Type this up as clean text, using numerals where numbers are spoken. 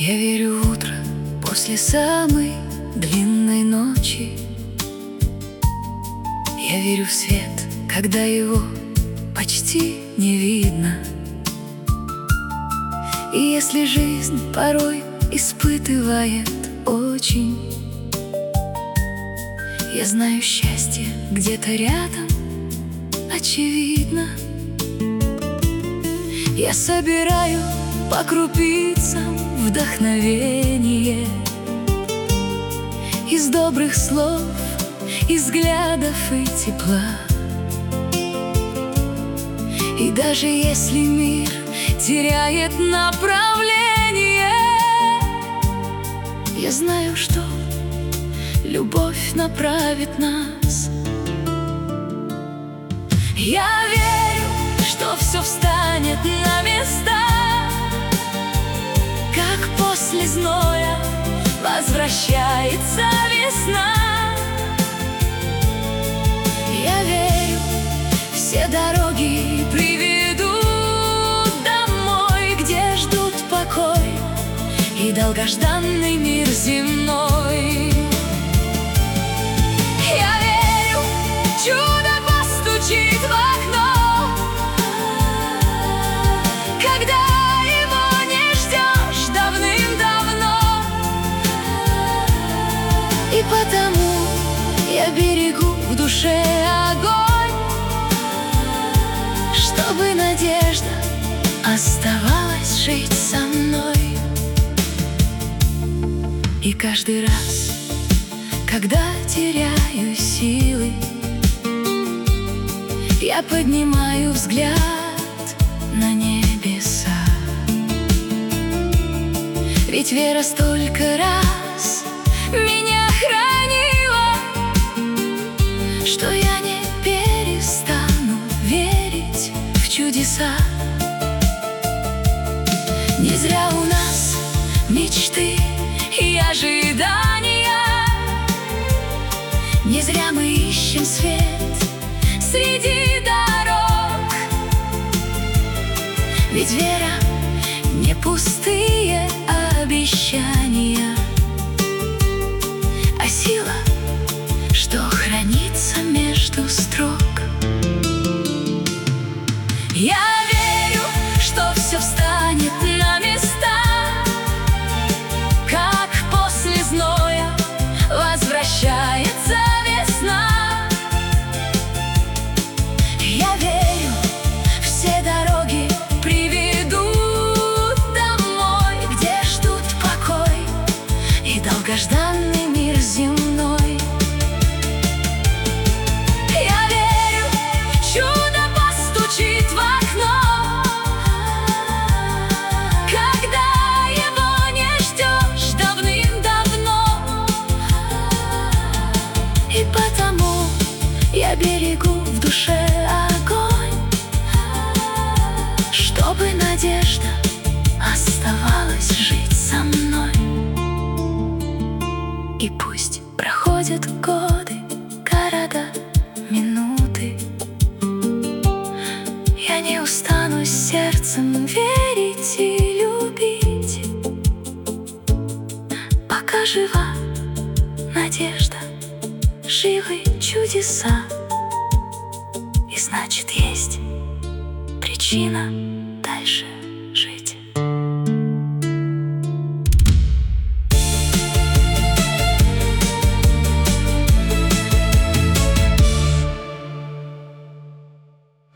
Я верю в утро после самой длинной ночи. Я верю в свет, когда его почти не видно. И если жизнь порой испытывает очень, я знаю, счастье где-то рядом, очевидно. Я собираю по крупицам вдохновение из добрых слов, из взглядов и тепла. И даже если мир теряет направление, я знаю, что любовь направит нас. Я верю, что все встанет на места, как после зноя возвращается весна. Я верю, все дороги приведут домой, где ждут покой и долгожданный мир земной. Я верю, чудо постучит в окно, когда его не ждешь давным-давно. И потому я берегу в душе огонь, чтобы надежда оставалась жить со мной. И каждый раз, когда теряю силы, я поднимаю взгляд на небеса. Ведь вера столько раз меня хранила, что я не перестану верить в чудеса. Не зря у нас мечты и ожидания, не зря мы ищем свет среди дорог. Ведь вера не пустые обещания, а сила, что хранится между строк. Я верю, что все встанет на места, как после зноя возвращается весна. Я верю, все дороги приведут домой, где ждут покой и долгожданный мир земной. Я верю, чудо постучит в окно, когда его не ждешь давным-давно. И потому я берегу в душе огонь, чтобы надежда оставалась жить со мной. И пусть проходят годы, города, минуты, я не устану сердцем верить и любить. Пока жива надежда, живы чудеса, и значит есть причина дальше